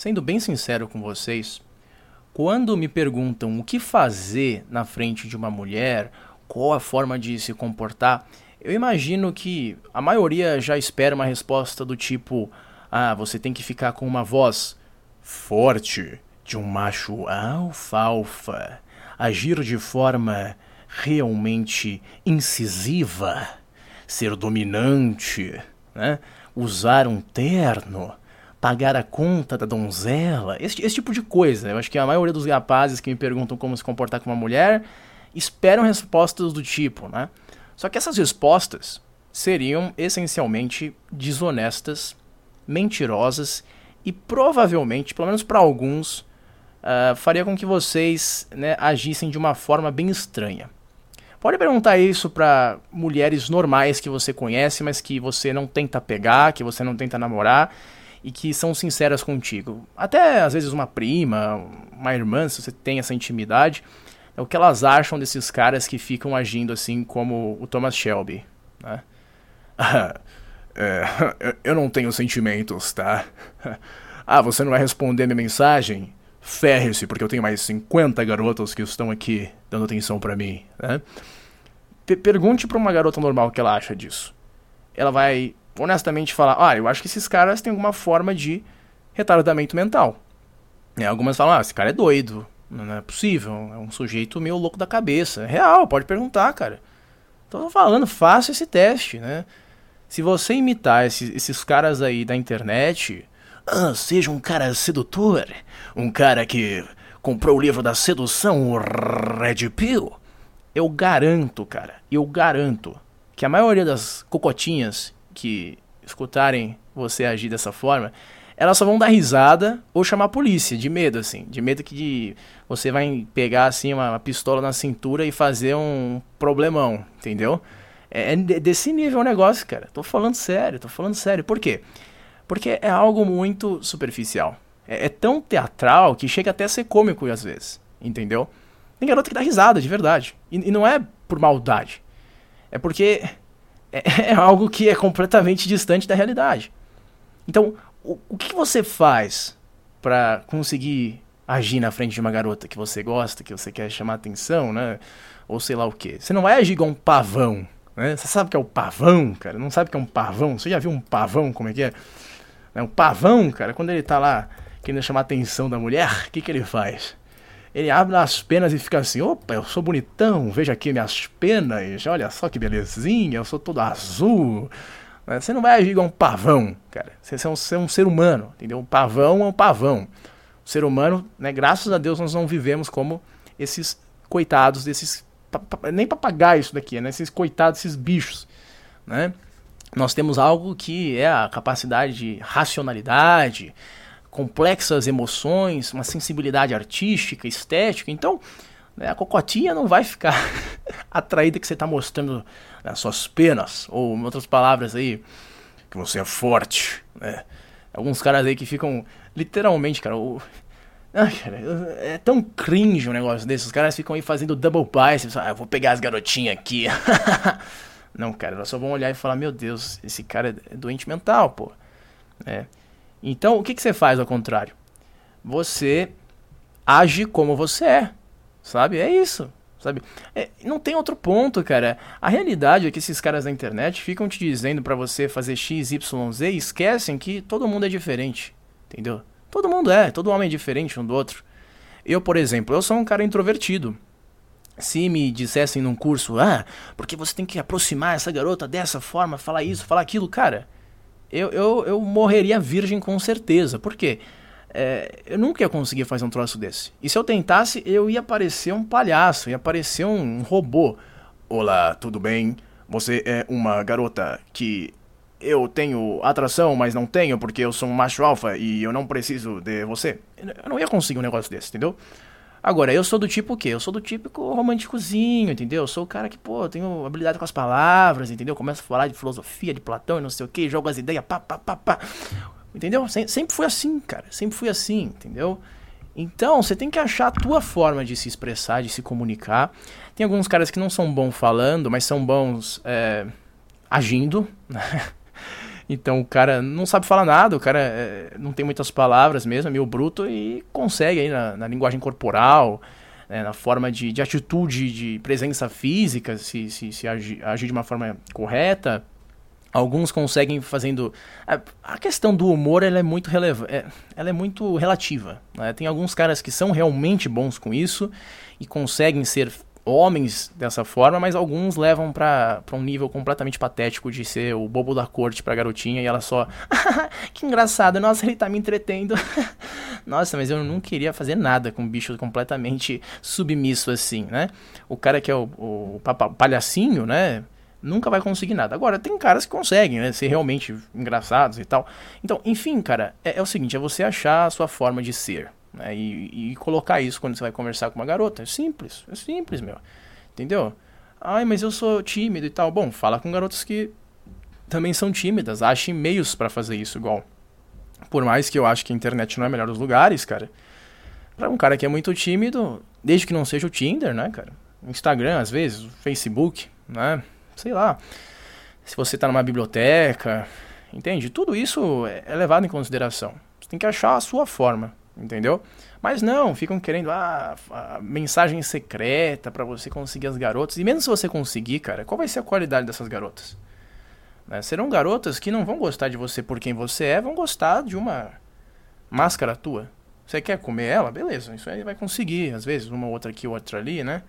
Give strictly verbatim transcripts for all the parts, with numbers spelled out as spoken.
sendo bem sincero com vocês, quando me perguntam o que fazer na frente de uma mulher, qual a forma de se comportar, eu imagino que a maioria já espera uma resposta do tipo: ah, você tem que ficar com uma voz forte, de um macho alfalfa, agir de forma realmente incisiva, ser dominante, né? Usar um terno, pagar a conta da donzela, esse, esse tipo de coisa. Eu acho que a maioria dos rapazes que me perguntam como se comportar com uma mulher esperam respostas do tipo, né? Só que essas respostas seriam essencialmente desonestas, mentirosas e provavelmente, pelo menos para alguns, uh, faria com que vocês, né, agissem de uma forma bem estranha. Pode perguntar isso para mulheres normais que você conhece, mas que você não tenta pegar, que você não tenta namorar e que são sinceras contigo. Até às vezes uma prima, uma irmã, se você tem essa intimidade, é o que elas acham desses caras que ficam agindo assim como o Thomas Shelby, né? é, eu não tenho sentimentos, tá? Ah, você não vai responder minha mensagem? Ferre-se, porque eu tenho mais cinquenta garotas que estão aqui dando atenção pra mim, né? P- pergunte pra uma garota normal o que ela acha disso. Ela vai honestamente falar: ah, eu acho que esses caras têm alguma forma de retardamento mental. É, algumas falam: ah, esse cara é doido, não é possível, é um sujeito meio louco da cabeça. É real, pode perguntar, cara. Tô falando, faça esse teste, né? Se você imitar esses, esses caras aí da internet, ah, seja um cara sedutor, um cara que comprou o livro da sedução, o Red Pill, eu garanto, cara, eu garanto que a maioria das cocotinhas que escutarem você agir dessa forma, elas só vão dar risada ou chamar a polícia, de medo, assim, de medo que de, você vai pegar, assim, uma, uma pistola na cintura e fazer um problemão, entendeu? É, é desse nível o negócio, cara, tô falando sério, tô falando sério, por quê? Porque é algo muito superficial. É, é tão teatral que chega até a ser cômico às vezes, entendeu? Tem garota que dá risada, de verdade. E, e não é por maldade. É porque é, é algo que é completamente distante da realidade. Então, o, o que você faz pra conseguir agir na frente de uma garota que você gosta, que você quer chamar atenção, né? Ou sei lá o quê. Você não vai agir igual um pavão, né? Você sabe o que é o pavão, cara? Não sabe o que é um pavão? Você já viu um pavão, como é que é? O pavão, cara, quando ele tá lá querendo chamar a atenção da mulher, o que que ele faz? Ele abre as penas e fica assim: opa, eu sou bonitão, veja aqui minhas penas, olha só que belezinha, eu sou todo azul. Você não vai agir igual um pavão, cara. Você é um, você é um ser humano, entendeu? Um pavão é um pavão. O ser humano, né, graças a Deus nós não vivemos como esses coitados desses... Pa, pa, nem papagaios isso daqui, né? Esses coitados, esses bichos, né? Nós temos algo que é a capacidade de racionalidade, complexas emoções, uma sensibilidade artística, estética. Então, né, a cocotinha não vai ficar atraída que você está mostrando, né, as suas penas, ou em outras palavras aí, que você é forte, né? Alguns caras aí que ficam, literalmente, cara, o... ah, cara, é tão cringe um negócio desse. Os caras ficam aí fazendo double biceps. Ah, eu vou pegar as garotinhas aqui. Não, cara, nós só vamos olhar e falar: meu Deus, esse cara é doente mental, pô. É. Então, o que, que você faz ao contrário? Você age como você é, sabe? É isso, sabe? É, não tem outro ponto, cara. A realidade é que esses caras da internet ficam te dizendo pra você fazer X, Y, Z e esquecem que todo mundo é diferente, entendeu? Todo mundo é, todo homem é diferente um do outro. Eu, por exemplo, eu sou um cara introvertido. Se me dissessem num curso: ah, porque você tem que aproximar essa garota dessa forma, falar isso, falar aquilo, cara, eu, eu, eu morreria virgem com certeza. Por quê? É, eu nunca ia conseguir fazer um troço desse. E se eu tentasse, eu ia parecer um palhaço, ia parecer um, um robô. Olá, tudo bem? Você é uma garota que eu tenho atração, mas não tenho porque eu sou um macho alfa e eu não preciso de você. Eu não ia conseguir um negócio desse, entendeu? Agora, eu sou do tipo o quê? Eu sou do típico românticozinho, entendeu? Eu sou o cara que, pô, tenho habilidade com as palavras, entendeu? Começo a falar de filosofia, de Platão e não sei o quê, jogo as ideias, pá, pá, pá, pá. Entendeu? Sempre fui assim, cara. Sempre fui assim, entendeu? Então, você tem que achar a tua forma de se expressar, de se comunicar. Tem alguns caras que não são bons falando, mas são bons é, agindo, né? Então o cara não sabe falar nada, o cara é, não tem muitas palavras mesmo, é meio bruto e consegue aí na, na linguagem corporal, né, na forma de, de atitude, de presença física, se, se, se agir, agir de uma forma correta. Alguns conseguem fazendo... A, a questão do humor ela é muito releva, é, ela é muito relativa, né? Tem alguns caras que são realmente bons com isso e conseguem ser homens dessa forma, mas alguns levam pra, pra um nível completamente patético de ser o bobo da corte pra garotinha e ela só... que engraçado, nossa, ele tá me entretendo. Nossa, mas eu não queria fazer nada com um bicho completamente submisso assim, né? O cara que é o, o palhacinho, né? Nunca vai conseguir nada. Agora, tem caras que conseguem, né? Ser realmente engraçados e tal. Então, enfim, cara, é, é o seguinte, é você achar a sua forma de ser, né? E, e colocar isso quando você vai conversar com uma garota. É simples, é simples, meu. Entendeu? Ai, mas eu sou tímido e tal. Bom, fala com garotas que também são tímidas. Achem meios pra fazer isso, igual. Por mais que eu acho que a internet não é o melhor dos lugares, cara. Pra um cara que é muito tímido, desde que não seja o Tinder, né, cara? Instagram, às vezes, o Facebook, né? Sei lá, se você tá numa biblioteca, entende? Tudo isso é levado em consideração. Você tem que achar a sua forma, entendeu? Mas não, ficam querendo ah, a mensagem secreta pra você conseguir as garotas. E mesmo se você conseguir, cara, qual vai ser a qualidade dessas garotas? Né? Serão garotas que não vão gostar de você por quem você é, vão gostar de uma máscara tua. Você quer comer ela? Beleza, isso aí vai conseguir. Às vezes, uma outra aqui, outra ali, né?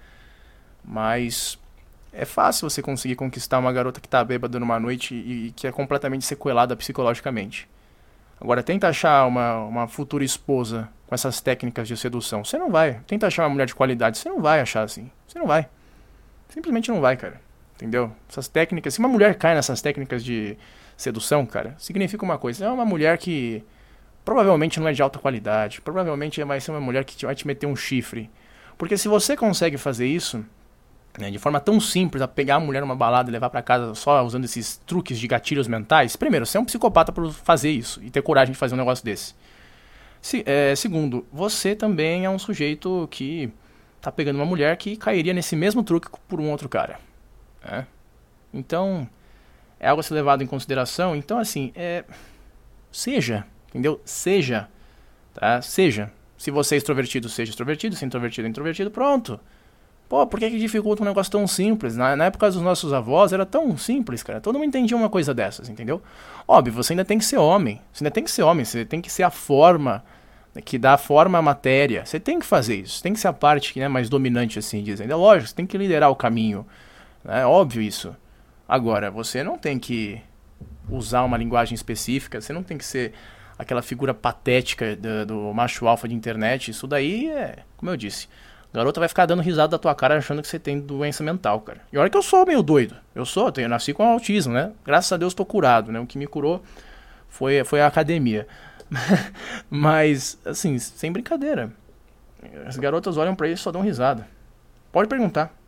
Mas... é fácil você conseguir conquistar uma garota que tá bêbada numa noite e, e que é completamente sequelada psicologicamente. Agora, tenta achar uma, uma futura esposa com essas técnicas de sedução. Você não vai. Tenta achar uma mulher de qualidade. Você não vai achar assim. Você não vai. Simplesmente não vai, cara. Entendeu? Essas técnicas... se uma mulher cai nessas técnicas de sedução, cara, significa uma coisa. É uma mulher que provavelmente não é de alta qualidade. Provavelmente vai ser uma mulher que vai te meter um chifre. Porque se você consegue fazer isso... de forma tão simples, a pegar a mulher numa balada e levar pra casa só usando esses truques de gatilhos mentais. Primeiro, você é um psicopata por fazer isso e ter coragem de fazer um negócio desse. Se, é, segundo, você também é um sujeito que tá pegando uma mulher que cairia nesse mesmo truque por um outro cara. Né? Então, é algo a ser levado em consideração. Então, assim, é... seja, entendeu? Seja, tá? Seja. Se você é extrovertido, seja extrovertido. Se é introvertido, é introvertido. Pronto. Pô, por que que dificulta um negócio tão simples? Na, na época dos nossos avós era tão simples, cara. Todo mundo entendia uma coisa dessas, entendeu? Óbvio, você ainda tem que ser homem. Você ainda tem que ser homem. Você tem que ser a forma que dá forma à matéria. Você tem que fazer isso. Tem que ser a parte, né, mais dominante, assim, dizendo. É lógico, você tem que liderar o caminho. É óbvio isso. Agora, você não tem que usar uma linguagem específica. Você não tem que ser aquela figura patética do, do macho alfa de internet. Isso daí é, como eu disse... a garota vai ficar dando risada da tua cara achando que você tem doença mental, cara. E olha que eu sou meio doido. Eu sou, eu nasci com autismo, né? Graças a Deus tô curado, né? O que me curou foi, foi a academia. Mas, assim, sem brincadeira. As garotas olham pra isso e só dão risada. Pode perguntar.